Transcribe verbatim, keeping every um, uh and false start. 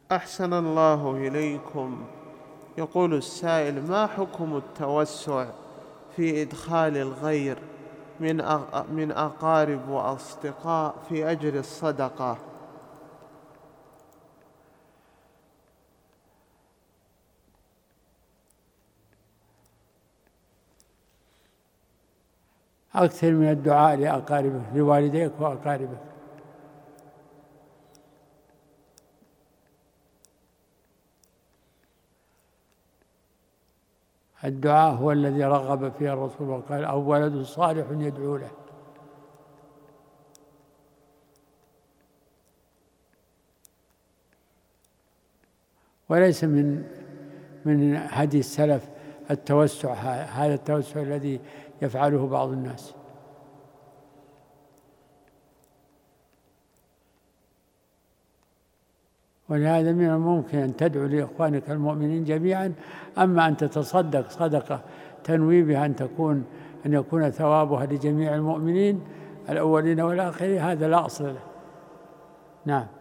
أحسن الله إليكم. يقول السائل: ما حكم التوسع في إدخال الغير من من أقارب وأصدقاء في أجر الصدقة؟ أكثر من الدعاء لأقاربك، لوالديك وأقاربك. الدعاء هو الذي رغب فيه الرسول وقال: أو ولد صالح يدعو له. وليس من من هدي السلف التوسع، هذا التوسع الذي يفعله بعض الناس. ولهذا من الممكن أن تدعو لإخوانك المؤمنين جميعا، أما أن تتصدق صدقة تنوي بها أن تكون أن يكون ثوابها لجميع المؤمنين الأولين والآخرين، هذا لا أصل له. نعم.